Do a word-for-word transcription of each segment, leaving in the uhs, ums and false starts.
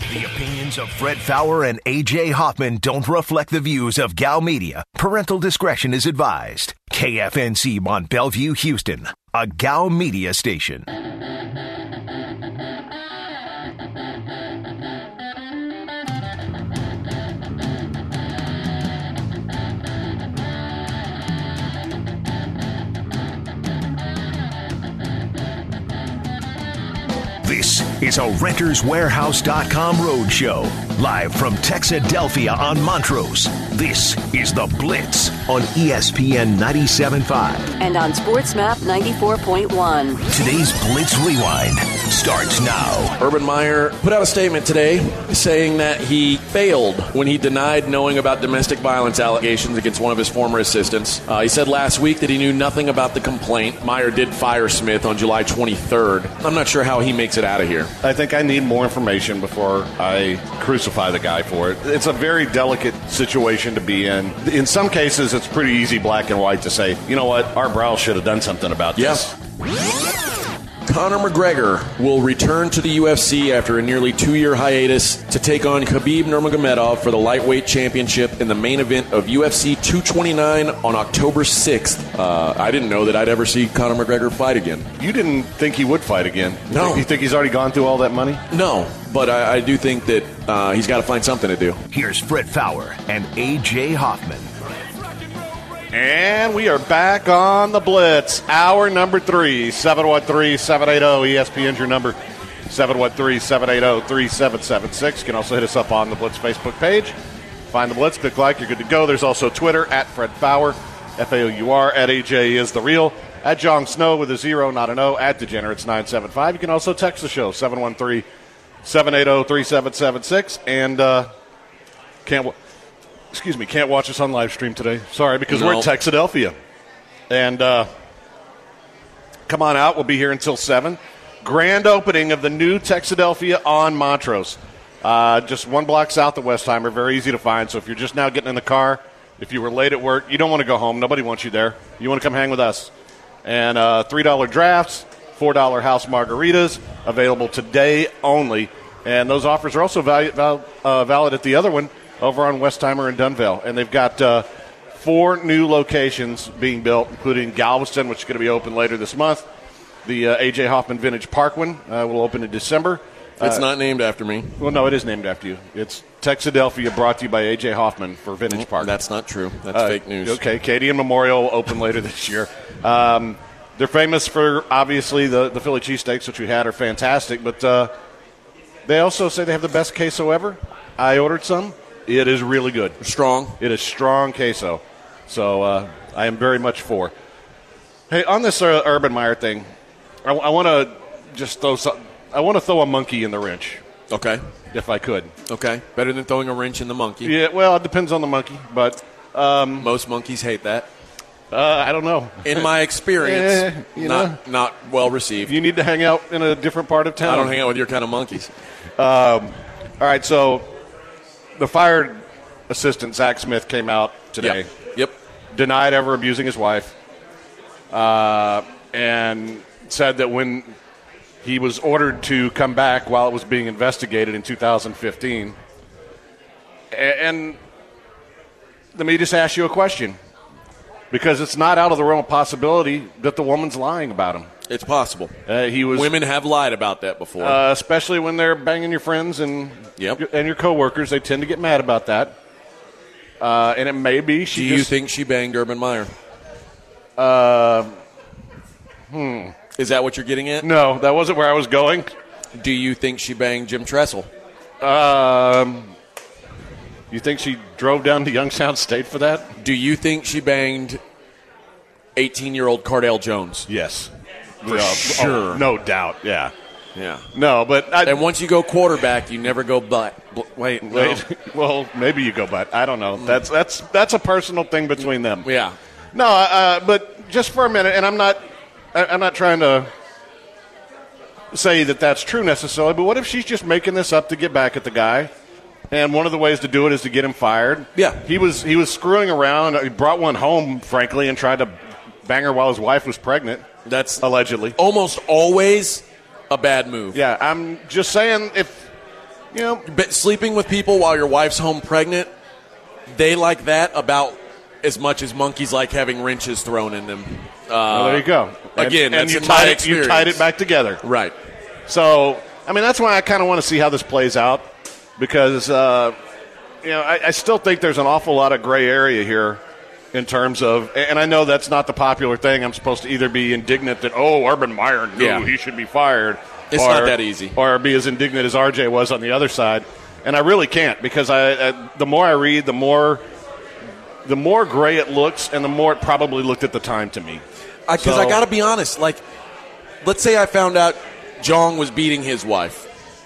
The opinions of Fred Fowler and A J Hoffman don't reflect the views of Gal Media. Parental discretion is advised. K F N C Mont Bellevue, Houston, a Gal Media station. This is a Renters Warehouse dot com roadshow, live from Texadelphia on Montrose. This is The Blitz on E S P N ninety-seven point five. And on SportsMap ninety-four point one. Today's Blitz Rewind starts now. Urban Meyer put out a statement today saying that he failed when he denied knowing about domestic violence allegations against one of his former assistants. Uh, he said last week that he knew nothing about the complaint. Meyer did fire Smith on July twenty-third. I'm not sure how he makes it out of here. I think I need more information before I crucify the guy for it. It's a very delicate situation to be in. In some cases, it's pretty easy, black and white, to say, you know what, Art Briles should have done something about this. Yes. Conor McGregor will return to the U F C after a nearly two-year hiatus to take on Khabib Nurmagomedov for the lightweight championship in the main event of U F C two twenty-nine on October sixth. Uh, I didn't know that I'd ever see Conor McGregor fight again. You didn't think he would fight again? No. You think he's already gone through all that money? No, but I, I do think that uh, he's got to find something to do. Here's Fred Fowler and A J Hoffman. And we are back on the Blitz. Hour number three, seven one three, seven eight zero, E S P N's your number, seven one three, seven eight zero, three seven seven six. You can also hit us up on the Blitz Facebook page. Find the Blitz, click like, you're good to go. There's also Twitter, at Fred Fowler, F A O U R, at A J is the real, at Jong Snow with a zero, not an O, at Degenerates nine seven five. You can also text the show, seven one three, seven eight zero, three seven seven six. And uh, can't... W- Excuse me, can't watch us on live stream today. Sorry, because no. We're in Texadelphia. And uh, come on out. We'll be here until seven. Grand opening of the new Texadelphia on Montrose. Uh, just one block south of Westheimer. Very easy to find. So if you're just now getting in the car, if you were late at work, you don't want to go home. Nobody wants you there. You want to come hang with us. And uh, three dollar drafts, four dollar house margaritas, available today only. And those offers are also valid, val- uh, valid at the other one, over on Westheimer and Dunvale. And they've got uh, four new locations being built, including Galveston, which is going to be open later this month. The uh, A J Hoffman Vintage Park one uh, will open in December. It's uh, not named after me. Well, no, it is named after you. It's Texadelphia, brought to you by A J Hoffman for Vintage Park. That's not true. That's uh, fake news. Okay, Katie and Memorial will open later this year. Um, they're famous for, obviously, the, the Philly cheesesteaks, which we had are fantastic. But uh, they also say they have the best queso ever. I ordered some. It is really good. Strong. It is strong queso. So uh, I am very much for. Hey, on this uh, Urban Meyer thing, I, I want to just throw some, I want to throw a monkey in the wrench. Okay. If I could. Okay. Better than throwing a wrench in the monkey. Yeah, well, it depends on the monkey, but um, most monkeys hate that. Uh, I don't know. In my experience, eh, you not know, not well received. You need to hang out in a different part of town. I don't hang out with your kind of monkeys. Um, all right, so the fired assistant, Zach Smith, came out today. Yep. yep. Denied ever abusing his wife. Uh, and said that when he was ordered to come back while it was being investigated in two thousand fifteen. And let me just ask you a question. Because it's not out of the realm of possibility that the woman's lying about him. It's possible. Uh, he was. Women have lied about that before. Uh, especially when they're banging your friends and, yep. and your coworkers. They tend to get mad about that. Uh, and it may be she Do you just, think she banged Urban Meyer? Uh, hmm. Is that what you're getting at? No, that wasn't where I was going. Do you think she banged Jim Tressel? Um, you think she drove down to Youngstown State for that? Do you think she banged eighteen-year-old Cardale Jones? Yes. For yeah, sure. Oh, no doubt, yeah. Yeah. No, but... I, and once you go quarterback, you never go butt. Wait, no. wait. Well, maybe you go butt. I don't know. That's that's that's a personal thing between them. Yeah. No, uh, but just for a minute, and I'm not, I'm not trying to say that that's true necessarily, but what if she's just making this up to get back at the guy? And one of the ways to do it is to get him fired. Yeah. He was he was screwing around. He brought one home, frankly, and tried to bang her while his wife was pregnant. That's allegedly. Almost always a bad move. Yeah, I'm just saying if You know, But sleeping with people while your wife's home pregnant, they like that about as much as monkeys like having wrenches thrown in them. Uh, well, there you go. And, Again, and that's you in my tied it. You experience. tied it back together. Right. So, I mean, that's why I kind of want to see how this plays out because, uh, you know, I, I still think there's an awful lot of gray area here in terms of, and I know that's not the popular thing. I'm supposed to either be indignant that, oh, Urban Meyer knew Yeah. he should be fired. It's or, not that easy. Or be as indignant as R J was on the other side. And I really can't because I, I the more I read, the more the more gray it looks and the more it probably looked at the time to me. Because So- I got to be honest, like, let's say I found out Jong was beating his wife.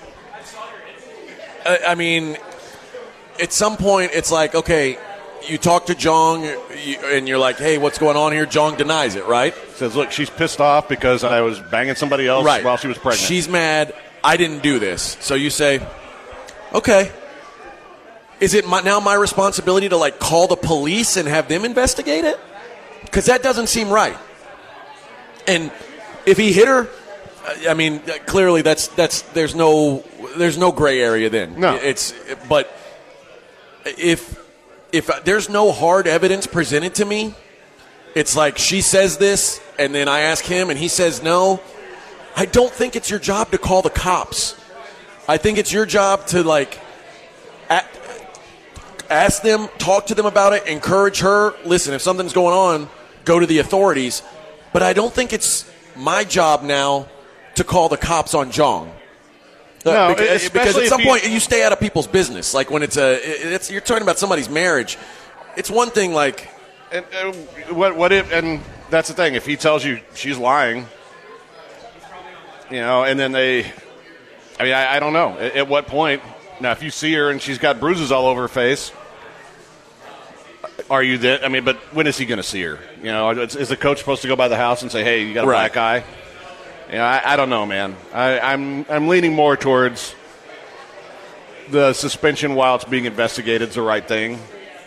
I, I mean, at some point, it's like, okay, you talk to Jong, you, and you're like, hey, what's going on here? Jong denies it, right? Says, look, she's pissed off because I was banging somebody else Right. while she was pregnant. She's mad. I didn't do this. So you say, okay. Is it my, now my responsibility to, like, call the police and have them investigate it? Because that doesn't seem right. And if he hit her, I mean, clearly that's that's there's no there's no gray area then. No. It's but if if there's no hard evidence presented to me, it's like she says this and then I ask him and he says no. I don't think it's your job to call the cops. I think it's your job to, like, a- ask them, talk to them about it, encourage her. Listen, if something's going on, go to the authorities. But I don't think it's my job now to call the cops on Jong. No, Uh, because, especially because at if some you- point you stay out of people's business. Like when it's a, it's you're talking about somebody's marriage. It's one thing, like, And, uh, what, what if, and that's the thing, if he tells you she's lying, you know, and then they, I mean, I, I don't know. At, at what point, now, if you see her and she's got bruises all over her face, are you that, I mean, but when is he going to see her? You know, is, is the coach supposed to go by the house and say, hey, you got a Right. black eye? You know, I, I don't know, man. I, I'm, I'm leaning more towards the suspension while it's being investigated is the right thing.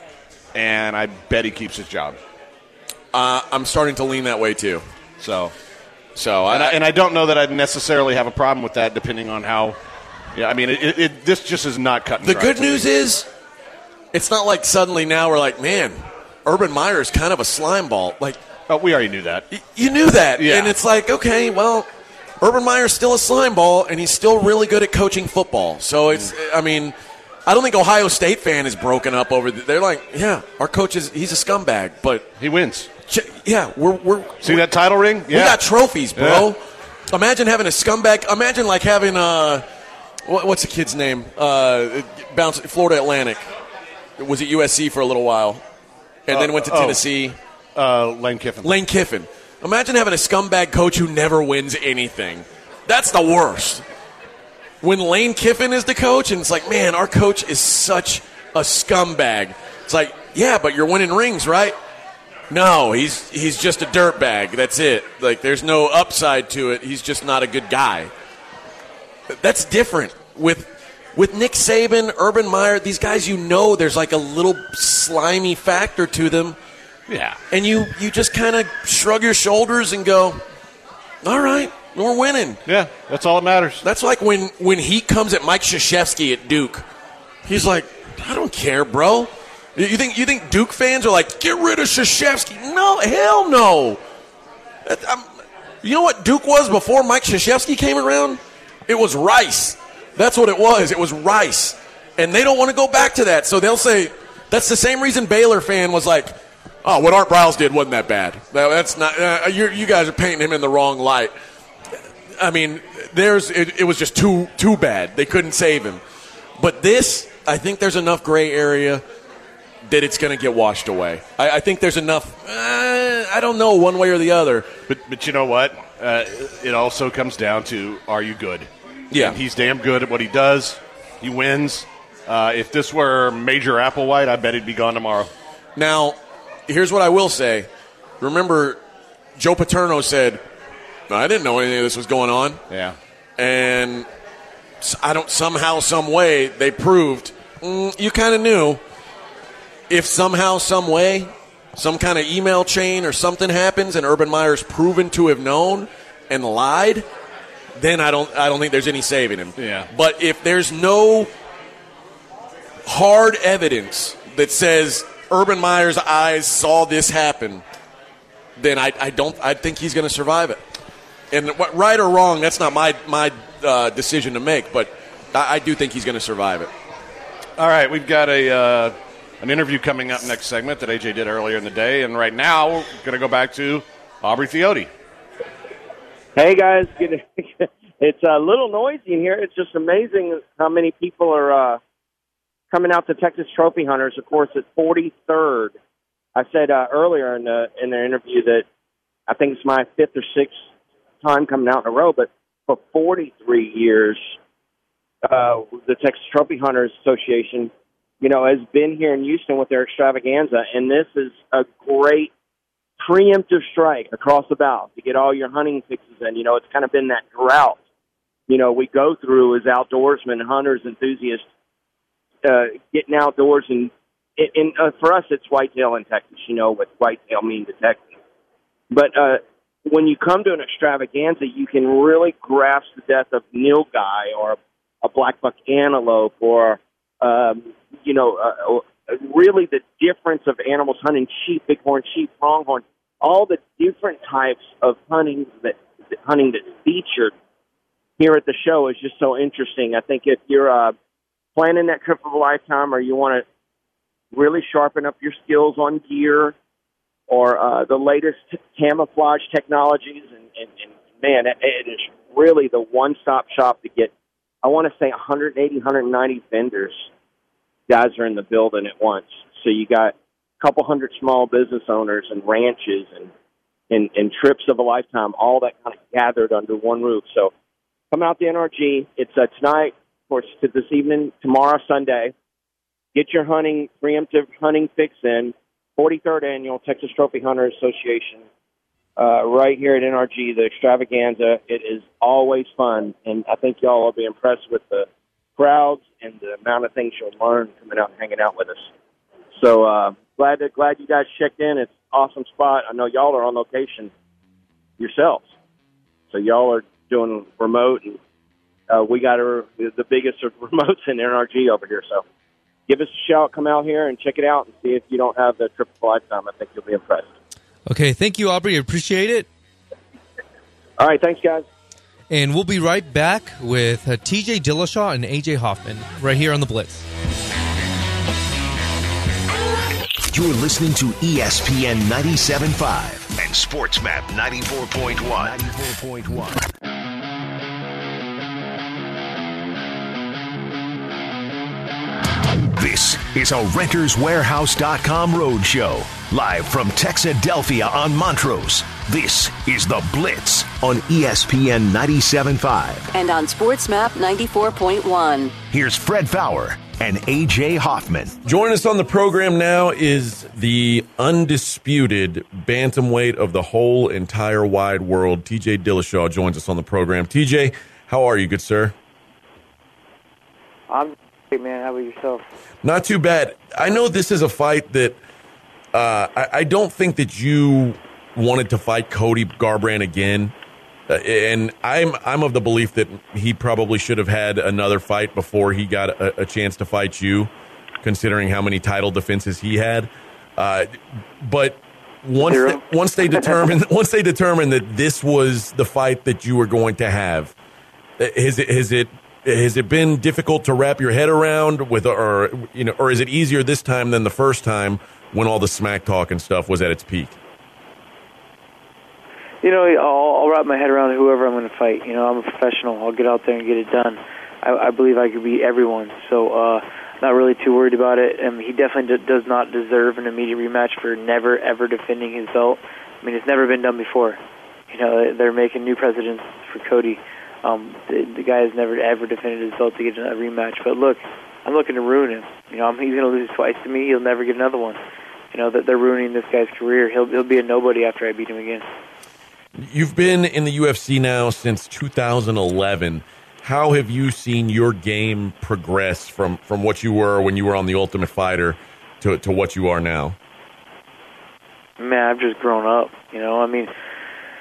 And I bet he keeps his job. uh, I'm starting to lean that way too. So, So and I, I, and I don't know that I'd necessarily have a problem with that, depending on how. Yeah, I mean, it, it, it, this just is not cutting. the good news is, it's not like suddenly now we're like, man, Urban Meyer is kind of a slime ball. Like, oh, we already knew that. y- you knew that, Yeah. and it's like, okay, well, Urban Meyer's still a slime ball, and he's still really good at coaching football. So it's, I mean, I don't think Ohio State fan is broken up over. The, they're like, yeah, our coach is he's a scumbag, but He wins. ch- yeah, we're we're See that title ring? Yeah. we got trophies, bro. Yeah. Imagine having a scumbag. Imagine like having uh, what, what's the kid's name? Uh, bounce Florida Atlantic. Was at U S C for a little while, and then went to oh. Tennessee. uh, Lane Kiffin. Lane Kiffin. Imagine having a scumbag coach who never wins anything. That's the worst. When Lane Kiffin is the coach, and it's like, man, our coach is such a scumbag. It's like, yeah, but you're winning rings, right? No, he's he's just a dirtbag. That's it. Like, there's no upside to it. He's just not a good guy. That's different with with Nick Saban, Urban Meyer. These guys, you know, there's like a little slimy factor to them. Yeah. And you, you just kind of shrug your shoulders and go, all right, we're winning. Yeah, that's all that matters. That's like when, when he comes at Mike Krzyzewski at Duke. He's like, I don't care, bro. You think you think Duke fans are like, get rid of Krzyzewski? No, hell no. That- I'm- you know what Duke was before Mike Krzyzewski came around? It was Rice. That's what it was. It was Rice. And they don't want to go back to that. So they'll say, that's the same reason Baylor fan was like, oh, what Art Briles did wasn't that bad. That- That's not. Uh, you're, you guys are painting him in the wrong light. I mean, there's. It, it was just too too bad. They couldn't save him. But this, I think there's enough gray area that it's going to get washed away. I, I think there's enough. Uh, I don't know one way or the other. But but you know what? Uh, it also comes down to, are you good? Yeah. And he's damn good at what he does. He wins. Uh, if this were Major Applewhite, I bet he'd be gone tomorrow. Now, here's what I will say. Remember, Joe Paterno said, I didn't know anything of this was going on. Yeah. And I don't somehow, some way, they proved mm, you kind of knew. If somehow, some way, some kind of email chain or something happens and Urban Meyer's proven to have known and lied, then I don't I don't think there's any saving him. Yeah. But if there's no hard evidence that says Urban Meyer's eyes saw this happen, then I, I don't I think he's going to survive it. And what, right or wrong, that's not my my uh, decision to make, but I, I do think he's going to survive it. All right, we've got a uh, an interview coming up next segment that A J did earlier in the day, and right now we're going to go back to Aubrey Theote. Hey, guys. It's a little noisy in here. It's just amazing how many people are uh, coming out to Texas Trophy Hunters. Of course, it's forty-third. I said uh, earlier in the in the interview that I think it's my fifth or sixth time coming out in a row, but for forty-three years, uh, the Texas Trophy Hunters Association, you know, has been here in Houston with their extravaganza, and this is a great preemptive strike across the bow to get all your hunting fixes in. You know, it's kind of been that drought, you know, we go through as outdoorsmen, hunters, enthusiasts, uh, getting outdoors. And, and uh, for us, it's whitetail in Texas, you know, what whitetail means to Texas. But uh, when you come to an extravaganza, you can really grasp the death of nilgai or a, a black buck antelope or, um, you know, uh, really the difference of animals hunting sheep, bighorn sheep, pronghorn, all the different types of hunting that hunting that's featured here at the show is just so interesting. I think if you're uh, planning that trip of a lifetime, or you want to really sharpen up your skills on gear or uh, the latest camouflage technologies, and, and, and man, it, it is really the one-stop shop to get, I want to say, one eighty, one ninety vendors. Guys are in the building at once. So you got a couple hundred small business owners and ranches and, and, and trips of a lifetime, all that kind of gathered under one roof. So come out to N R G. It's uh, tonight, of course, to this evening, tomorrow, Sunday. Get your hunting, preemptive hunting fix in. forty-third Annual Texas Trophy Hunters Association uh, right here at N R G, the extravaganza. It is always fun, and I think y'all will be impressed with the crowds and the amount of things you'll learn coming out and hanging out with us. So uh, glad to, glad you guys checked in. It's an awesome spot. I know y'all are on location yourselves, so y'all are doing remote, and uh, we got a, the biggest of remotes in N R G over here. So give us a shout, come out here and check it out, and see if you don't have the trip of a lifetime. I think you'll be impressed. Okay, thank you, Aubrey. Appreciate it. All right, thanks, guys. And we'll be right back with uh, T J Dillashaw and A J Hoffman right here on The Blitz. You're listening to E S P N ninety-seven point five and SportsMap ninety-four point one. ninety-four point one. This is a Renters Warehouse dot com roadshow, live from Texadelphia on Montrose. This is The Blitz on E S P N ninety-seven point five. And on SportsMap ninety-four point one. Here's Fred Fowler and A J Hoffman. Joining us on the program now is the undisputed bantamweight of the whole entire wide world. T J Dillashaw joins us on the program. T J, how are you, good sir? I'm great, man. How about yourself? Not too bad. I know this is a fight that uh, I, I don't think that you wanted to fight Cody Garbrandt again. Uh, and I'm I'm of the belief that he probably should have had another fight before he got a, a chance to fight you, considering how many title defenses he had. Uh, but once they, once they determined once they determined that this was the fight that you were going to have, has it has it has it been difficult to wrap your head around with, or you know, or is it easier this time than the first time when all the smack talk and stuff was at its peak? You know, I'll, I'll wrap my head around whoever I'm going to fight. You know, I'm a professional. I'll get out there and get it done. I, I believe I could beat everyone, so uh, not really too worried about it. And he definitely d- does not deserve an immediate rematch for never, ever defending his belt. I mean, it's never been done before. You know, they're making new precedents for Cody. Um, the, the guy has never, ever defended his belt to get a rematch. But look, I'm looking to ruin him. You know, I'm, he's going to lose twice to me. He'll never get another one. You know, that they're ruining this guy's career. He'll, he'll be a nobody after I beat him again. You've been in the U F C now since two thousand eleven. How have you seen your game progress from, from what you were when you were on The Ultimate Fighter to to what you are now? Man, I've just grown up. You know, I mean,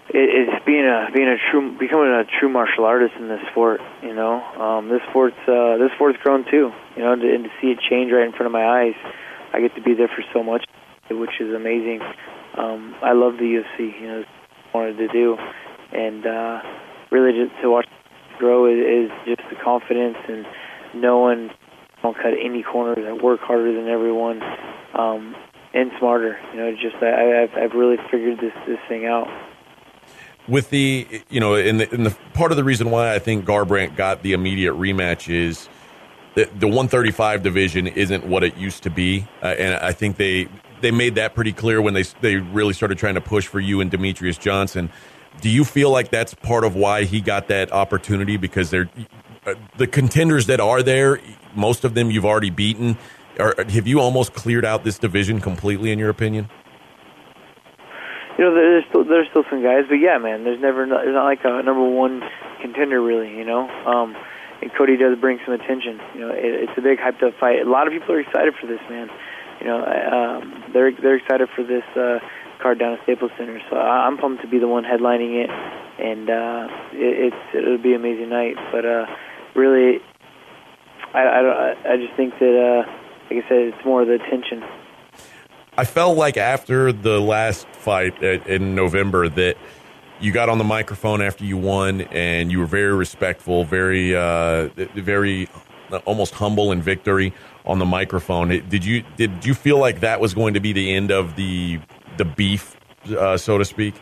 it, it's being a being a true becoming a true martial artist in this sport. You know, um, this sport's uh, this sport's grown too. You know, and to, and to see it change right in front of my eyes, I get to be there for so much, which is amazing. Um, I love the U F C. You know, it's what I wanted to do, and uh, really to, to watch it grow is, is just the confidence and knowing I don't cut any corners. I work harder than everyone, um, and smarter. You know, just I, I've I've really figured this this thing out. With the, you know, in the, in the part of the reason why I think Garbrandt got the immediate rematch is the, the one thirty-five division isn't what it used to be, uh, and I think they they made that pretty clear when they they really started trying to push for you and Demetrius Johnson. Do you feel like that's part of why he got that opportunity? Because they're uh, the contenders that are there, most of them you've already beaten. Or have you almost cleared out this division completely, in your opinion? You know, there's still there's still some guys, but yeah, man, there's never there's not like a number one contender really, you know. Um, and Cody does bring some attention. You know, it, it's a big hyped up fight. A lot of people are excited for this, man. You know, um, they're they're excited for this uh, card down at Staples Center. So I, I'm pumped to be the one headlining it, and uh, it, it's it'll be an amazing night. But uh, really, I I, don't, I just think that, uh, like I said, it's more of the attention. I felt like after the last fight in November that you got on the microphone after you won and you were very respectful, very, uh, very almost humble in victory on the microphone. Did you did you feel like that was going to be the end of the the beef, uh, so to speak?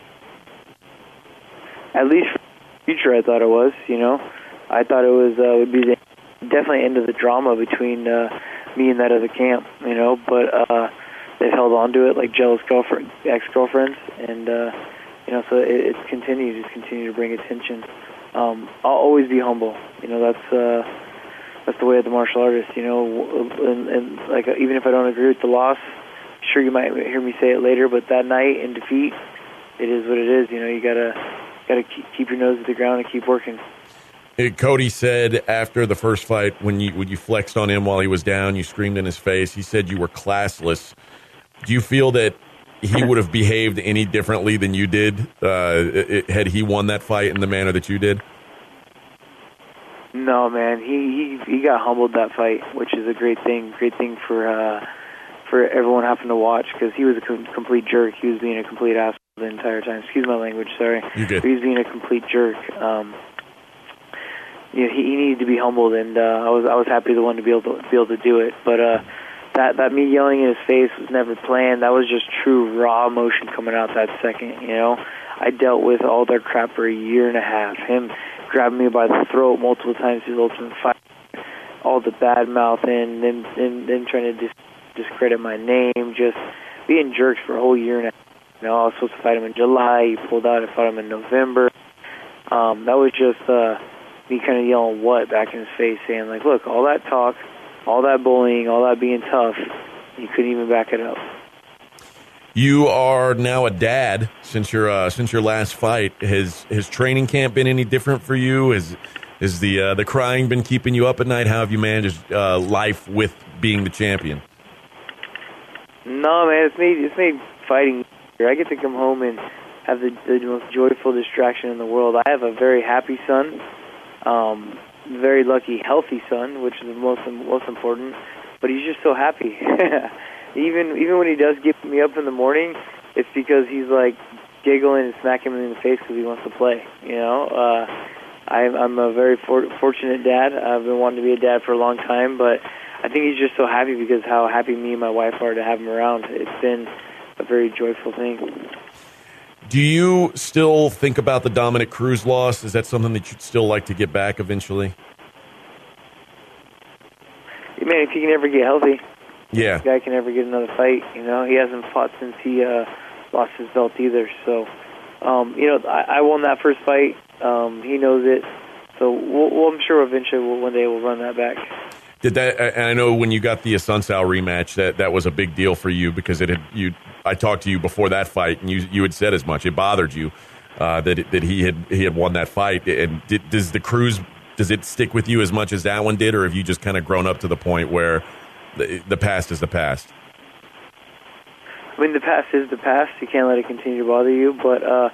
At least for the future, I thought it was. You know, I thought it was uh, would be the definitely end of the drama between uh, me and that other camp. You know, but. Uh, They've held on to it like jealous girlfriend, ex-girlfriends, and uh, you know, so it, it's continued. It's continued to bring attention. Um, I'll always be humble. You know, that's uh, that's the way of the martial artist. You know, and, and like even if I don't agree with the loss, sure you might hear me say it later, but that night in defeat, it is what it is. You know, you gotta gotta keep your nose to the ground and keep working. Cody said after the first fight, when you when you flexed on him while he was down, you screamed in his face. He said you were classless. Do you feel that he would have behaved any differently than you did uh, it, had he won that fight in the manner that you did? No, man. He he, he got humbled that fight, which is a great thing. Great thing for uh, for everyone having to watch, because he was a com- complete jerk. He was being a complete asshole the entire time. Excuse my language, sorry. You good. He was being a complete jerk. Um, you know, he, he needed to be humbled, and uh, I was I was happy the one to be able to be able to do it. But uh, that that me yelling in his face was never planned. That was just true raw emotion coming out that second. You know, I dealt with all their crap for a year and a half. Him grabbing me by the throat multiple times, his ultimate fight, all the bad mouthing, then then then trying to dis- discredit my name, just being jerks for a whole year and a half. You know, I was supposed to fight him in July. He pulled out. I fought him in November. Um, that was just uh, me kind of yelling what back in his face, saying like, "Look, all that talk, all that bullying, all that being tough, you couldn't even back it up." You are now a dad since your uh, since your last fight. Has has training camp been any different for you? Has is the uh, the crying been keeping you up at night? How have you managed uh, life with being the champion? No, man, it's made it's made fighting. I get to come home and have the, the most joyful distraction in the world. I have a very happy son, um, very lucky, healthy son, which is the most most important. But he's just so happy. even even when he does get me up in the morning, it's because he's like giggling and smacking me in the face because he wants to play. You know, uh, I'm I'm a very for, fortunate dad. I've been wanting to be a dad for a long time, but I think he's just so happy because how happy me and my wife are to have him around. It's been a very joyful thing. Do you still think about the Dominick Cruz loss? Is that something that you'd still like to get back eventually? Man, if he can ever get healthy, yeah, this guy can ever get another fight. You know, he hasn't fought since he uh, lost his belt either. So, um, you know, I, I won that first fight. Um, he knows it. So, we'll, well, I'm sure eventually we'll, one day we'll run that back. Did that? And I know when you got the Asuncao rematch, that, that was a big deal for you because it had you. I talked to you before that fight, and you you had said as much. It bothered you uh, that it, that he had he had won that fight. And did, does the Cruz does it stick with you as much as that one did, or have you just kind of grown up to the point where the, the past is the past? I mean, the past is the past. You can't let it continue to bother you. But uh,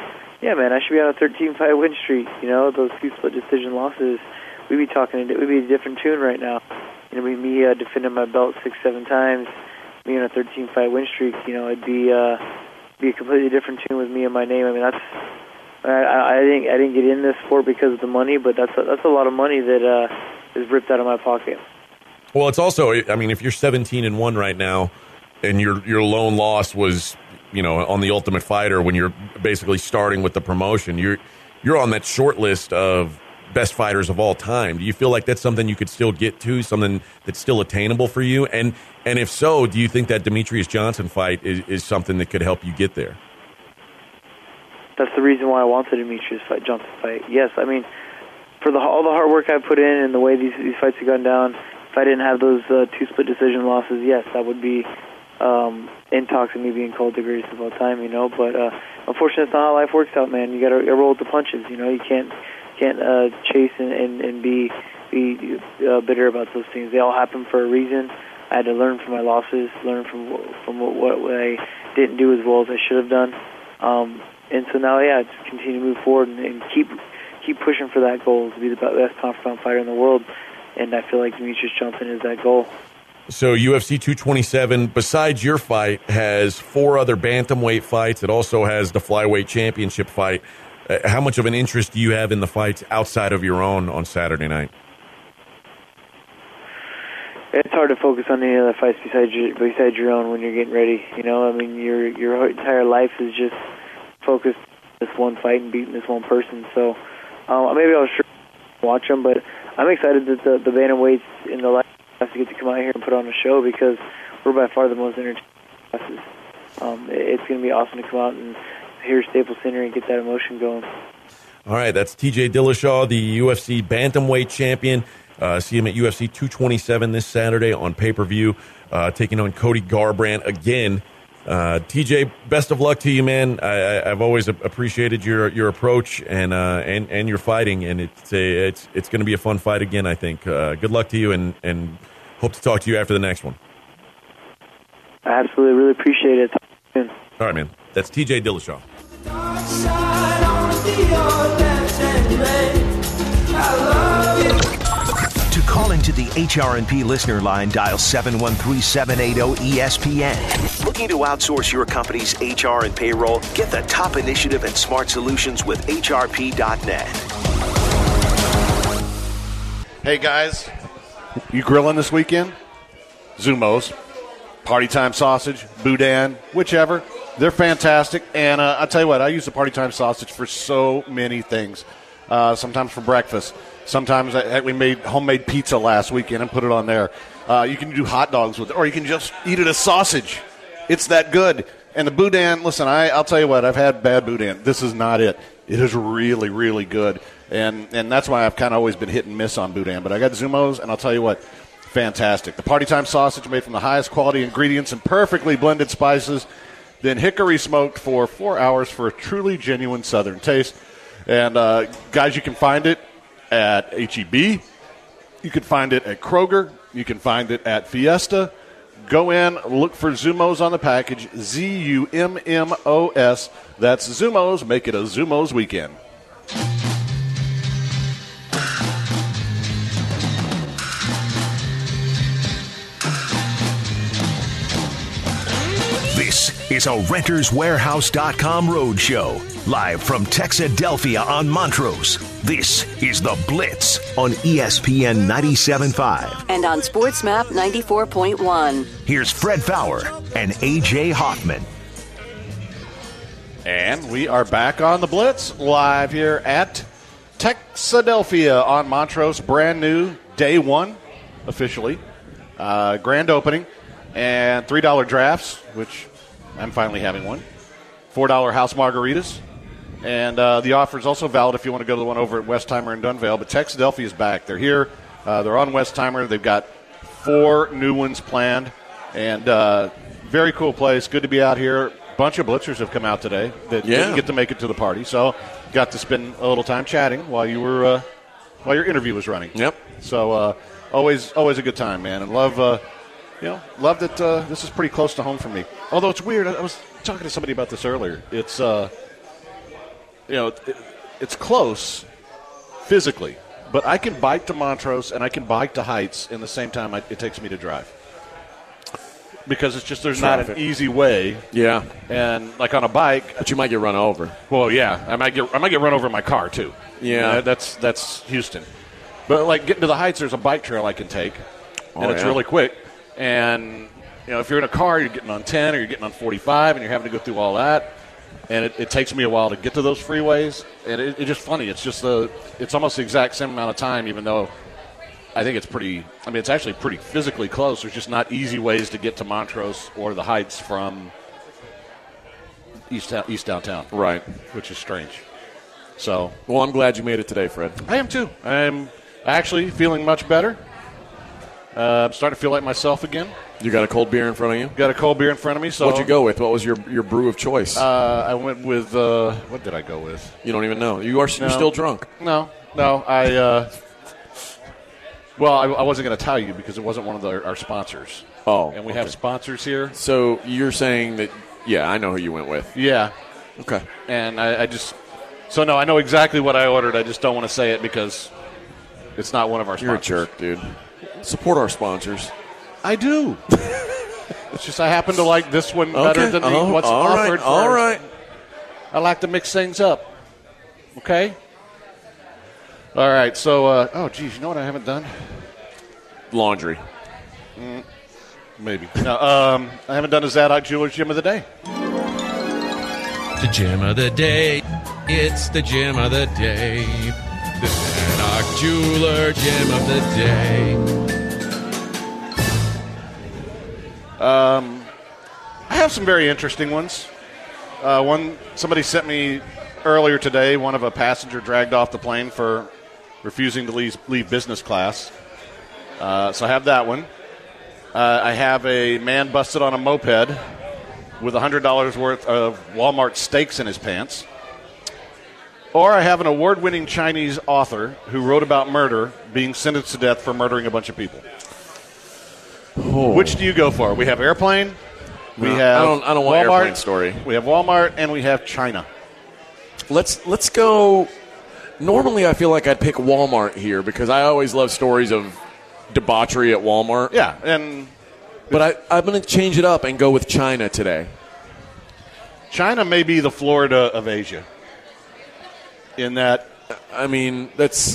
Yeah, man, I should be on a thirteen-fight win streak. You know, those two split decision losses, we'd be talking, we'd be a different tune right now. You know, me uh, defending my belt six, seven times, me on a thirteen-fight win streak. You know, it'd be uh, be a completely different tune with me and my name. I mean, that's I, I didn't I didn't get in this sport because of the money, but that's a, that's a lot of money that uh, is ripped out of my pocket. Well, it's also, I mean, if you're seventeen and one right now, and your your lone loss was, you know, on the Ultimate Fighter when you're basically starting with the promotion, you're you're on that short list of best fighters of all time. Do you feel like that's something you could still get to, something that's still attainable for you? And and if so, do you think that Demetrius Johnson fight is, is something that could help you get there? That's the reason why I want the Demetrius fight, Johnson fight. Yes, I mean, for the all the hard work I put in and the way these these fights have gone down, if I didn't have those uh, two split decision losses, yes, that would be um, in talks of me being called the greatest of all time, you know. But uh, unfortunately, it's not how life works out, man. You got to roll with the punches, you know. You can't can't uh, chase and, and, and be be uh, bitter about those things. They all happen for a reason. I had to learn from my losses, learn from from what, what I didn't do as well as I should have done, um, and so now, yeah, just continue to move forward and, and keep keep pushing for that goal to be the best pound for pound fighter in the world. And I feel like Demetrius Johnson is that goal. So U F C two twenty-seven, besides your fight, has four other bantamweight fights. It also has the flyweight championship fight. Uh, how much of an interest do you have in the fights outside of your own on Saturday night? It's hard to focus on any other fights besides your, besides your own when you're getting ready. You know, I mean, your your entire life is just focused on this one fight and beating this one person. So um, maybe I'll sure watch them, but I'm excited that the, the bantamweights in the last class to get to come out here and put on a show because we're by far the most entertaining classes. Um, it's going to be awesome to come out and hear Staples Center and get that emotion going. All right, that's T J Dillashaw, the U F C bantamweight champion. Uh, see him at U F C two twenty-seven this Saturday on pay-per-view, uh, taking on Cody Garbrandt again. Uh, T J, best of luck to you, man. I, I've always appreciated your your approach and uh, and and your fighting, and it's a, it's it's going to be a fun fight again, I think. Uh, good luck to you, and and hope to talk to you after the next one. I absolutely, really appreciate it. Talk soon. All right, man. That's T J Dillashaw. To call into the H R and P listener line, dial seven one three, seven eight zero, E S P N. Looking to outsource your company's H R and payroll? Get the top initiative and smart solutions with H R P dot net. Hey, guys. You grilling this weekend? Zumos, Party Time Sausage, Boudin, whichever. They're fantastic. And uh, I'll tell you what, I use the Party Time Sausage for so many things. Uh, sometimes for breakfast. Sometimes I, we made homemade pizza last weekend and put it on there. Uh, you can do hot dogs with it, or you can just eat it as sausage. It's that good. And the Boudin, listen, I, I'll tell you what, I've had bad Boudin. This is not it. It is really, really good. And and that's why I've kind of always been hit and miss on Boudin. But I got Zumos, and I'll tell you what, fantastic. The Party Time Sausage made from the highest quality ingredients and perfectly blended spices, then hickory smoked for four hours for a truly genuine Southern taste. And, uh, guys, you can find it at H E B. You can find it at Kroger. You can find it at Fiesta. Go in, look for Zumos on the package, Z U M M O S. That's Zumos. Make it a Zumos weekend. This is a Renters Warehouse dot com roadshow. Live from Texadelphia on Montrose, this is The Blitz on E S P N ninety-seven point five. And on SportsMap ninety-four point one. Here's Fred Fowler and A J Hoffman. And we are back on The Blitz, live here at Texadelphia on Montrose. Brand new, day one, officially. Uh, grand opening. And three dollar drafts, which I'm finally having one. four dollar house margaritas. And uh, the offer is also valid if you want to go to the one over at Westheimer and Dunvale. But Texadelphia is back. They're here. Uh, they're on Westheimer. They've got four new ones planned. And uh, very cool place. Good to be out here. A bunch of blitzers have come out today that yeah. didn't get to make it to the party. So got to spend a little time chatting while you were uh, while your interview was running. Yep. So uh, always always a good time, man. And love uh, you know love that uh, this is pretty close to home for me. Although it's weird. I was talking to somebody about this earlier. It's uh, you know, it, it's close physically, but I can bike to Montrose and I can bike to Heights in the same time I, it takes me to drive. Because it's just there's Traffic. not an easy way. Yeah. And like on a bike, but you might get run over. Well, yeah, I might get I might get run over in my car too. Yeah, uh, that's that's Houston. But like getting to the Heights, there's a bike trail I can take, and oh, it's yeah. really quick. And you know, if you're in a car, you're getting on ten or you're getting on forty-five, and you're having to go through all that. And it, it takes me a while to get to those freeways. And it, it's just funny. It's just the it's almost the exact same amount of time, even though. I think it's pretty – I mean, it's actually pretty physically close. There's just not easy ways to get to Montrose or the Heights from east, east downtown. Right. Which is strange. So – Well, I'm glad you made it today, Fred. I am too. I'm actually feeling much better. Uh, I'm starting to feel like myself again. You got a cold beer in front of you? Got a cold beer in front of me. So What'd you go with? What was your, your brew of choice? Uh, I went with uh, – what did I go with? You don't even know. You are, no. You're still drunk. No. No. I uh, – Well, I, I wasn't going to tell you because it wasn't one of the, our sponsors. Oh. And we okay. have sponsors here. So you're saying that, yeah, I know who you went with. Yeah. Okay. And I, I just, so no, I know exactly what I ordered. I just don't want to say it because it's not one of our sponsors. You're a jerk, dude. Support our sponsors. I do. It's just I happen to like this one better okay. than the, oh, what's all offered. Right. All for, right. I like to mix things up. Okay? All right, so, uh, oh, geez, you know what I haven't done? Laundry. Mm, maybe. No, um, I haven't done a Zadok Jewelers Gym of the Day. The Gym of the Day. It's the Gym of the Day. The Zadok Jeweler Gym of the Day. Um, I have some very interesting ones. Uh, one, somebody sent me earlier today, one of a passenger dragged off the plane for refusing to leave, leave business class. Uh, so I have that one. Uh, I have a man busted on a moped with one hundred dollars worth of Walmart steaks in his pants. Or I have an award-winning Chinese author who wrote about murder being sentenced to death for murdering a bunch of people. Oh. Which do you go for? We have Airplane. We no, have I don't, I don't want Walmart, Airplane story. We have Walmart, and we have China. Let's let's go. Normally, I feel like I'd pick Walmart here because I always love stories of debauchery at Walmart. Yeah, and but I, I'm going to change it up and go with China today. China may be the Florida of Asia. In that, I mean, that's.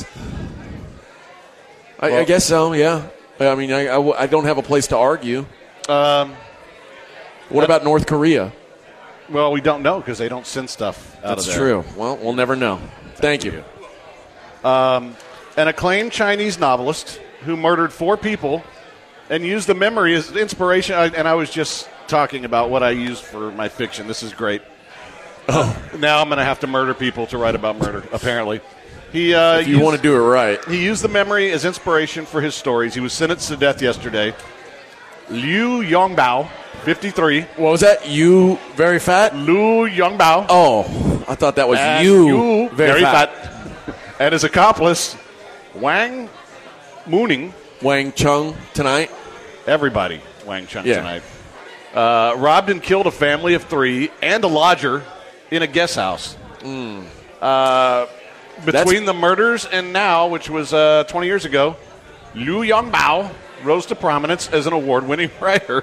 I, well, I guess so. Yeah. I mean, I, I, I don't have a place to argue. Um, what about North Korea? Well, we don't know because they don't send stuff out That's of there. true. Well, we'll never know. Thank you. Um, an acclaimed Chinese novelist who murdered four people and used the memory as inspiration. I, and I was just talking about what I used for my fiction. This is great. Oh. Now I'm going to have to murder people to write about murder, apparently. He, uh, if you used, want to do it right. He used the memory as inspiration for his stories. He was sentenced to death yesterday. Liu Yongbao, fifty-three. What was that? You very fat? Liu Yongbao. Oh, I thought that was and you, you very, very fat. fat. And his accomplice, Wang Mooning. Wang Chung tonight. Everybody, Wang Chung yeah. tonight. Uh, robbed and killed a family of three and a lodger in a guest house. Mm. Uh, between That's... the murders and now, which was uh, twenty years ago, Liu Yongbao rose to prominence as an award-winning writer.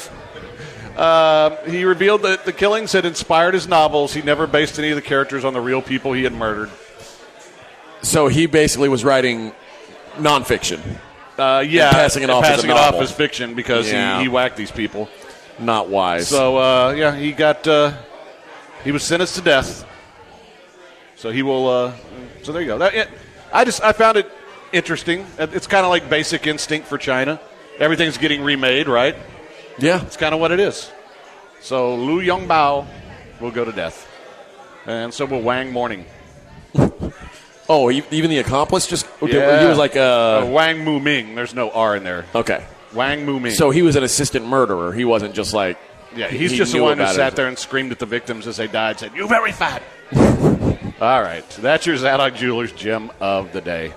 Uh, he revealed that the killings had inspired his novels. He never based any of the characters on the real people he had murdered. So he basically was writing nonfiction. Uh, yeah, and passing it off passing as a it novel. off as fiction because yeah. he, he whacked these people. Not wise. So uh, yeah, he got uh, he was sentenced to death. So he will. Uh, so there you go. That, it, I just I found it interesting. It's kind of like Basic Instinct for China. Everything's getting remade, right? Yeah, it's kind of what it is. So Liu Yongbao will go to death, and so will Wang Morning. Oh, even the accomplice just yeah. he was like uh, uh, Wang Mu Ming. There's no R in there. Okay, Wang Mu Ming. So he was an assistant murderer. He wasn't just like yeah. He's he just the one who sat it. there and screamed at the victims as they died. Said, "You very fat." All right, so that's your Zadok Jewelers Gem of the Day.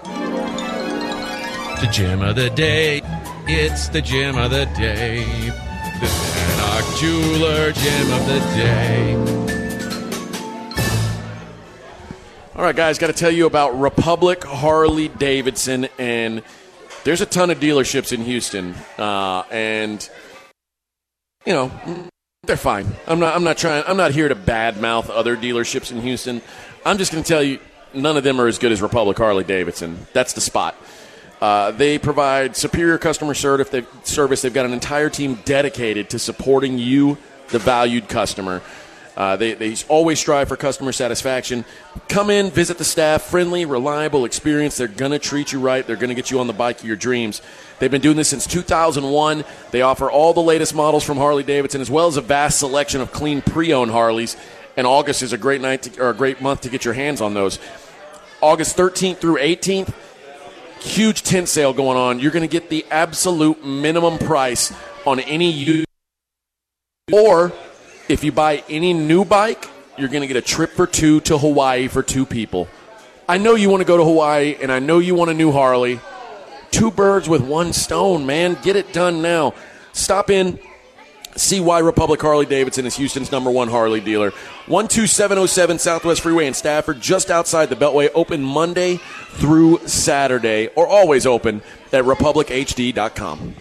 The Gem of the Day. It's the Gem of the Day. The Zadok Jeweler Gem of the Day. All right, guys, got to tell you about Republic Harley Davidson, and there's a ton of dealerships in Houston, uh, and you know they're fine. I'm not. I'm not trying. I'm not here to badmouth other dealerships in Houston. I'm just going to tell you, none of them are as good as Republic Harley Davidson. That's the spot. Uh, they provide superior customer service. They've got an entire team dedicated to supporting you, the valued customer. Uh, they, they always strive for customer satisfaction. Come in, visit the staff, friendly, reliable experience. They're going to treat you right. They're going to get you on the bike of your dreams. They've been doing this since two thousand one. They offer all the latest models from Harley-Davidson, as well as a vast selection of clean pre-owned Harleys. And August is a great night to, or a great month to get your hands on those. August thirteenth through eighteenth, huge tent sale going on. You're going to get the absolute minimum price on any used, or if you buy any new bike, you're going to get a trip for two to Hawaii for two people. I know you want to go to Hawaii, and I know you want a new Harley. Two birds with one stone, man. Get it done now. Stop in, see why Republic Harley Davidson is Houston's number one Harley dealer. one two seven oh seven Southwest Freeway in Stafford, just outside the Beltway. Open Monday through Saturday, or always open at republic h d dot com.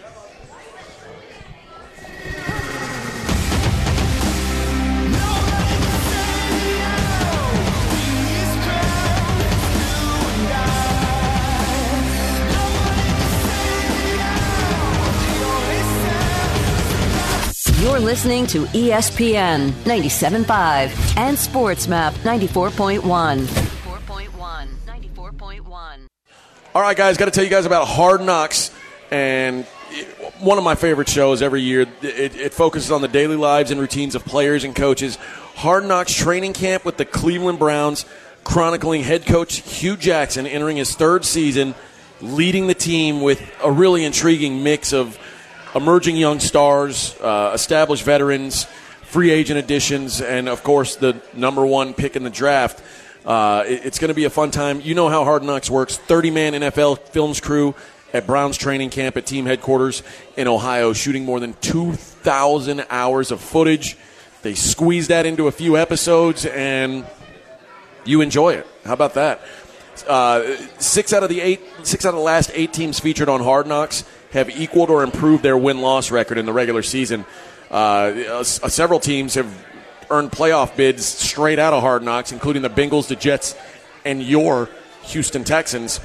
You're listening to E S P N ninety-seven point five and SportsMap ninety-four point one. ninety-four point one. ninety-four point one. All right, guys, got to tell you guys about Hard Knocks, and one of my favorite shows every year. It, it focuses on the daily lives and routines of players and coaches. Hard Knocks training camp with the Cleveland Browns, chronicling head coach Hugh Jackson entering his third season, leading the team with a really intriguing mix of emerging young stars, uh, established veterans, free agent additions, and, of course, the number one pick in the draft. Uh, it, it's going to be a fun time. You know how Hard Knocks works. thirty-man N F L films crew at Browns training camp at team headquarters in Ohio, shooting more than two thousand hours of footage. They squeeze that into a few episodes, and you enjoy it. How about that? Uh, six out of the eight, six out of the last eight teams featured on Hard Knocks have equaled or improved their win-loss record in the regular season. Uh, several teams have earned playoff bids straight out of Hard Knocks, including the Bengals, the Jets, and your Houston Texans.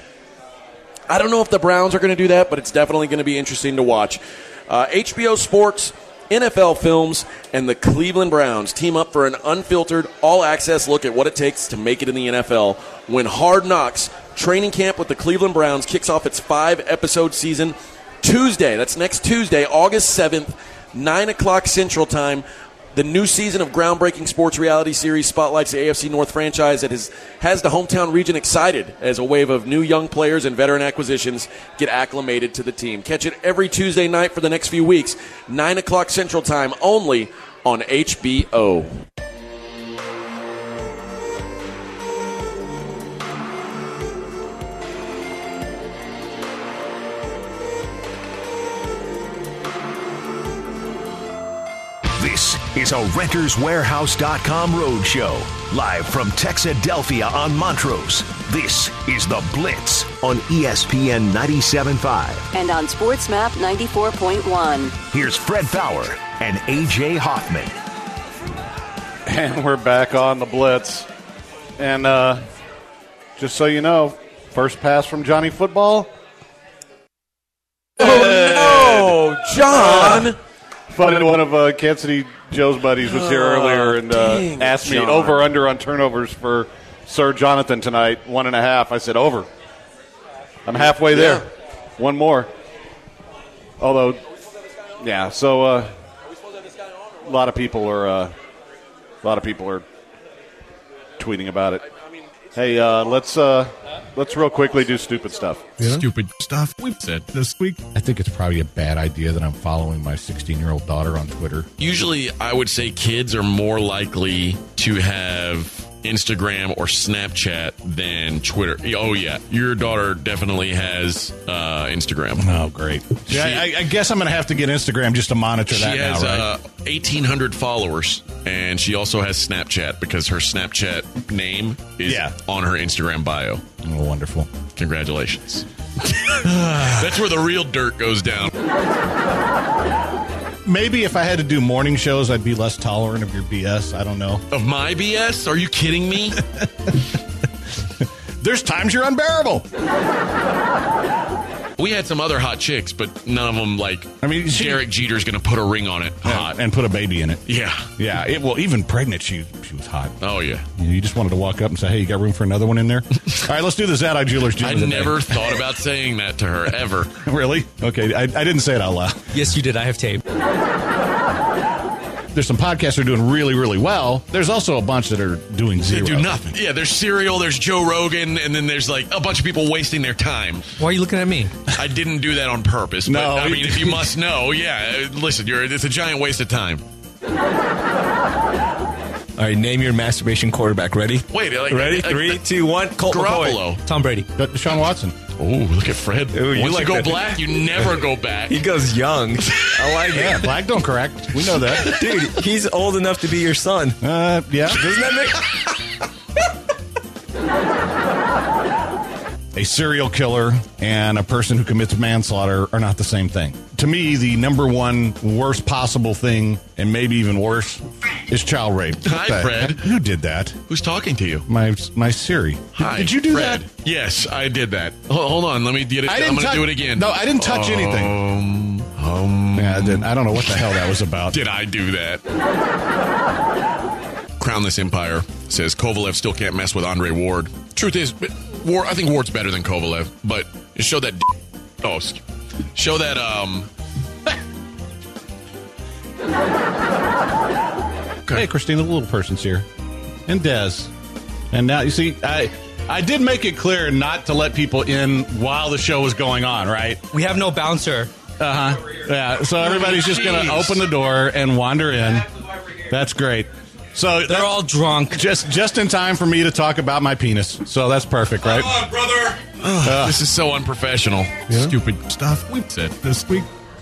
I don't know if the Browns are going to do that, but it's definitely going to be interesting to watch. Uh, H B O Sports, N F L Films, and the Cleveland Browns team up for an unfiltered, all-access look at what it takes to make it in the N F L when Hard Knocks training camp with the Cleveland Browns kicks off its five-episode season Tuesday. That's next Tuesday, August seventh, nine o'clock Central Time. The new season of groundbreaking sports reality series spotlights the A F C North franchise that has, has the hometown region excited as a wave of new young players and veteran acquisitions get acclimated to the team. Catch it every Tuesday night for the next few weeks, nine o'clock Central Time, only on H B O. This is a Renters Warehouse dot com roadshow, live from Texadelphia on Montrose. This is The Blitz on E S P N ninety-seven point five. And on SportsMap ninety-four point one. Here's Fred Fowler and A J Hoffman. And we're back on The Blitz. And uh, just so you know, first pass from Johnny Football. Oh, no, John! Funny, one of uh, Kansas City Joe's buddies was here oh, earlier and uh, dang, asked me John. over under on turnovers for Sir Jonathan tonight, one and a half. I said over. I'm halfway there. Yeah. One more. Although, yeah. So uh, a lot of people are uh, a lot of people are tweeting about it. Hey, uh, let's uh, let's real quickly do stupid stuff. Yeah. Stupid stuff we've said this week. I think it's probably a bad idea that I'm following my sixteen-year-old daughter on Twitter. Usually, I would say kids are more likely to have Instagram or Snapchat than Twitter. Oh, yeah. Your daughter definitely has uh, Instagram. Oh, great. She, yeah, I, I guess I'm going to have to get Instagram just to monitor that she has, now, right? uh, eighteen hundred followers, and she also has Snapchat because her Snapchat name is Yeah. on her Instagram bio. Oh, wonderful. Congratulations. That's where the real dirt goes down. Maybe if I had to do morning shows, I'd be less tolerant of your B S. I don't know. Of my B S? Are you kidding me? There's times you're unbearable. We had some other hot chicks, but none of them like. I mean, she- Derek Jeter's going to put a ring on it. Hot. And, and put a baby in it. Yeah. Yeah. It, well, even pregnant, she she was hot. Oh, yeah. You, know, you just wanted to walk up and say, hey, you got room for another one in there? All right, let's do the Zadok Jewelers Gym I of the never day. thought about saying that to her, ever. Really? Okay, I, I didn't say it out loud. Yes, you did. I have tape. There's some podcasts that are doing really, really well. There's also a bunch that are doing They zero. do nothing. Yeah, there's Serial, there's Joe Rogan, and then there's like a bunch of people wasting their time. Why are you looking at me? I didn't do that on purpose. No, but, I it- mean, if you must know, yeah. Listen, you're it's a giant waste of time. All right, name your masturbation quarterback. Ready? Wait, like, Ready? like, Three, like, two, one. Colt McCoy. Garoppolo. Tom Brady. Uh, Deshaun Watson. Oh, look at Fred. Ooh, you Once like you go that. black, you never go back. He goes young. I like Yeah, it. black don't correct. We know that. Dude, he's old enough to be your son. Uh, yeah. Doesn't that make... A serial killer and a person who commits manslaughter are not the same thing. To me, the number one worst possible thing, and maybe even worse, is child rape. Hi, What the Fred. heck? Who did that? Who's talking to you? My my Siri. Did, Hi, did you do Fred. that? Yes, I did that. Hold, hold on, let me get it. I I'm didn't going to tou- do it again. No, I didn't touch anything. Um, um, Yeah, I didn't. I don't know what the hell that was about. Did I do that? Crown This Empire says Kovalev still can't mess with Andre Ward. Truth is, Ward, I think Ward's better than Kovalev, but show that. Oh, show that. Um. Hey, Christina, the little person's here, and Dez, and now you see, I I did make it clear not to let people in while the show was going on, right? We have no bouncer. Uh huh. Yeah. So everybody's just going to Jeez. open the door and wander in. That's great. So They're all drunk. just just in time for me to talk about my penis. So that's perfect, right? Come on, brother. Ugh, this is so unprofessional. Stupid stuff we said this week.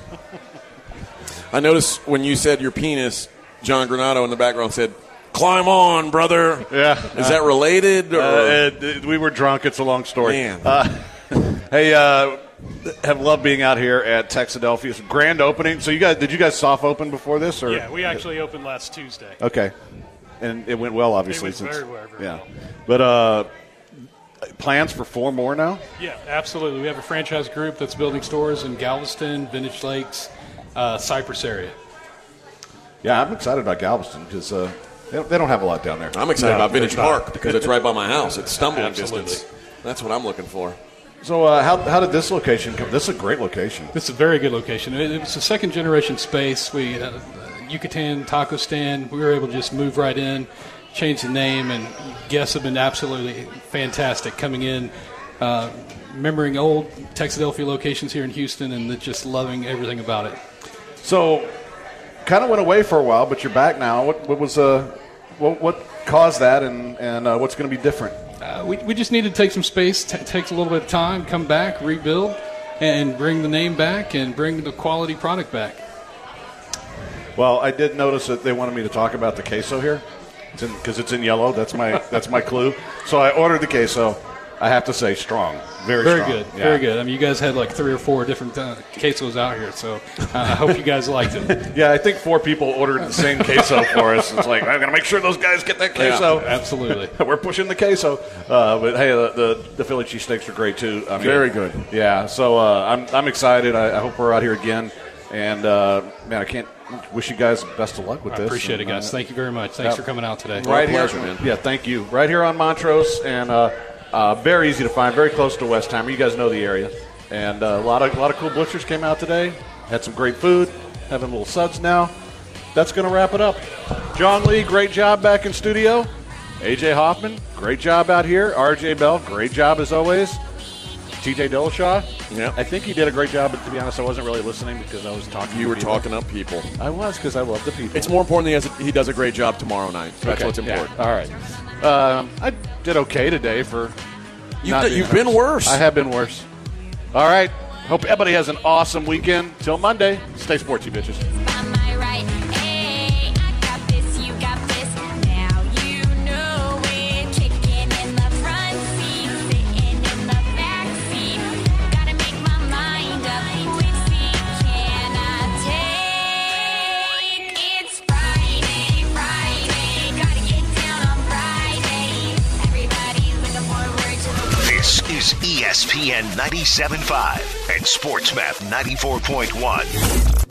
I noticed when you said your penis, John Granado in the background said, "Climb on, brother." Yeah. Is that related? Or? Uh, it- it- we were drunk. It's a long story. Man. Uh, hey, uh, have loved being out here at Texadelphia. It's a grand opening. So you guys, did you guys soft open before this? Or? Yeah, we actually opened last Tuesday. Okay. And it went well, obviously. It went since, very well, very yeah. well. But uh, plans for four more now? Yeah, absolutely. We have a franchise group that's building stores in Galveston, Vintage Lakes, uh, Cypress area. Yeah, I'm excited about Galveston because uh, they, don't, they don't have a lot down there. I'm excited No, about Vintage there's not. Park because it's right by my house. It's stumbling Absolutely. distance. That's what I'm looking for. So uh, how, how did this location come? This is a great location. It's a very good location. It, it was a second generation space. We uh, Yucatan taco stand. We were able to just move right in, change the name, and guests have been absolutely fantastic coming in, uh, remembering old Texadelphia locations here in Houston, and just loving everything about it. So kind of went away for a while, but you're back now. What, what was uh, what, what caused that, and, and uh, what's going to be different? Uh, we, we just needed to take some space. T- takes a little bit of time. Come back, rebuild, and bring the name back and bring the quality product back. Well, I did notice that they wanted me to talk about the queso here because it's, it's in yellow. That's my that's my clue. So I ordered the queso. I have to say, strong, very, Very strong. good, Yeah. very good. I mean, you guys had like three or four different uh, quesos out here, so uh, I hope you guys liked it. Yeah, I think four people ordered the same queso for us. It's like, I'm going to make sure those guys get that queso. Absolutely. We're pushing the queso. Uh, but, hey, the, the, the Philly cheesesteaks are great, too. I mean, Very good. Yeah, so uh, I'm, I'm excited. I, I hope we're out here again. And, uh, man, I can't wish you guys best of luck with I this. appreciate and, it, guys. uh, Thank you very much. Thanks yeah. for coming out today. Right here. pleasure, man. Yeah, thank you. Right here on Montrose, and uh, uh, very easy to find, very close to Westheimer. You guys know the area. And uh, a lot of a lot of cool blitzers came out today. Had some great food. Having little suds now. That's going to wrap it up. John Lee, great job back in studio. A J Hoffman, great job out here. R J Bell, great job as always. T J Dillashaw, Yeah. I think he did a great job, but to be honest, I wasn't really listening because I was talking You to were people. talking up people. I was because I love the people. It's more important that he, has a, he does a great job tomorrow night. That's Okay, what's important. yeah, all right. Um, I did okay today for. You've, not d- being you've been honest. worse. I have been worse. All right. Hope everybody has an awesome weekend. Till Monday. Stay sporty, bitches. This is E S P N ninety-seven point five and SportsMap ninety-four point one.